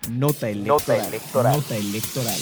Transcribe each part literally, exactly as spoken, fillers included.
Nota electoral. Nota electoral. Nota electoral.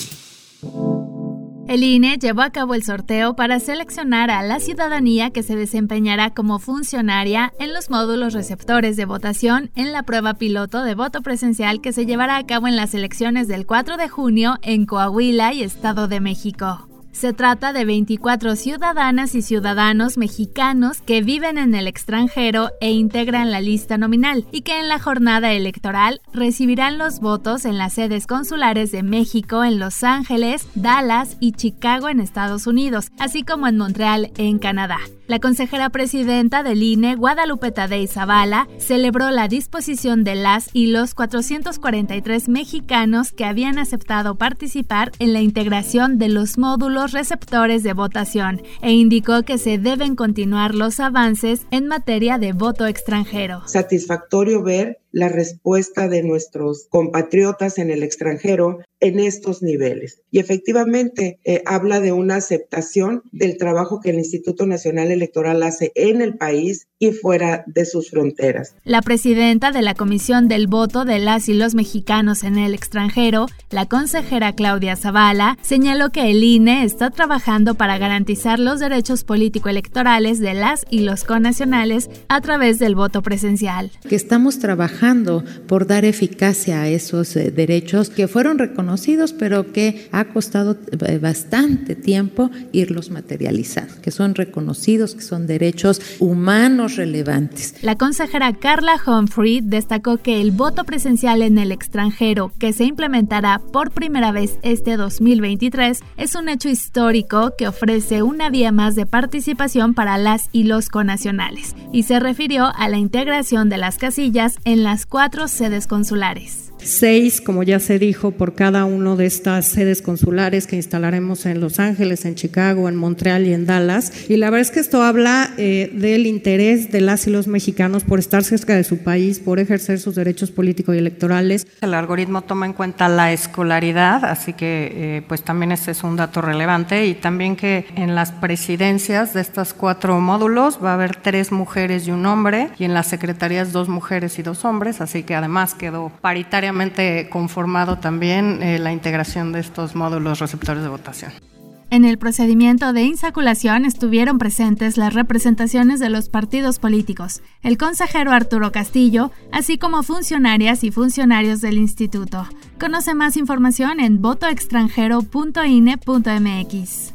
El I N E llevó a cabo el sorteo para seleccionar a la ciudadanía que se desempeñará como funcionaria en los módulos receptores de votación en la prueba piloto de voto presencial que se llevará a cabo en las elecciones del cuatro de junio en Coahuila y Estado de México. Se trata de veinticuatro ciudadanas y ciudadanos mexicanos que viven en el extranjero e integran la lista nominal y que en la jornada electoral recibirán los votos en las sedes consulares de México en Los Ángeles, Dallas y Chicago en Estados Unidos, así como en Montreal en Canadá. La consejera presidenta del I N E, Guadalupe Tadei Zavala, celebró la disposición de las y los cuatrocientos cuarenta y tres mexicanos que habían aceptado participar en la integración de los módulos receptores de votación e indicó que se deben continuar los avances en materia de voto extranjero. Satisfactorio ver la respuesta de nuestros compatriotas en el extranjero en estos niveles. Y efectivamente eh, habla de una aceptación del trabajo que el Instituto Nacional Electoral hace en el país y fuera de sus fronteras. La presidenta de la Comisión del Voto de las y los mexicanos en el extranjero, la consejera Claudia Zavala, señaló que el I N E está trabajando para garantizar los derechos político-electorales de las y los connacionales a través del voto presencial. Que estamos trabajando por dar eficacia a esos eh, derechos que fueron reconocidos, pero que ha costado eh, bastante tiempo irlos materializando, que son reconocidos, que son derechos humanos relevantes. La consejera Carla Humphrey destacó que el voto presencial en el extranjero, que se implementará por primera vez este dos mil veintitrés, es un hecho histórico que ofrece una vía más de participación para las y los connacionales, y se refirió a la integración de las casillas en las cuatro sedes consulares. Seis, como ya se dijo, por cada uno de estas sedes consulares que instalaremos en Los Ángeles, en Chicago, en Montreal y en Dallas. Y la verdad es que esto habla eh, del interés de las y los mexicanos por estar cerca de su país, por ejercer sus derechos políticos y electorales. El algoritmo toma en cuenta la escolaridad, así que eh, pues también ese es un dato relevante, y también que en las presidencias de estos cuatro módulos va a haber tres mujeres y un hombre, y en las secretarías dos mujeres y dos hombres, así que además quedó paritaria conformado también eh, la integración de estos módulos receptores de votación. En el procedimiento de insaculación estuvieron presentes las representaciones de los partidos políticos, el consejero Arturo Castillo, así como funcionarias y funcionarios del instituto. Conoce más información en voto extranjero punto i n e punto m x.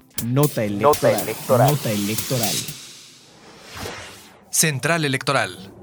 Nota electoral. Nota electoral. Nota electoral. Central Electoral.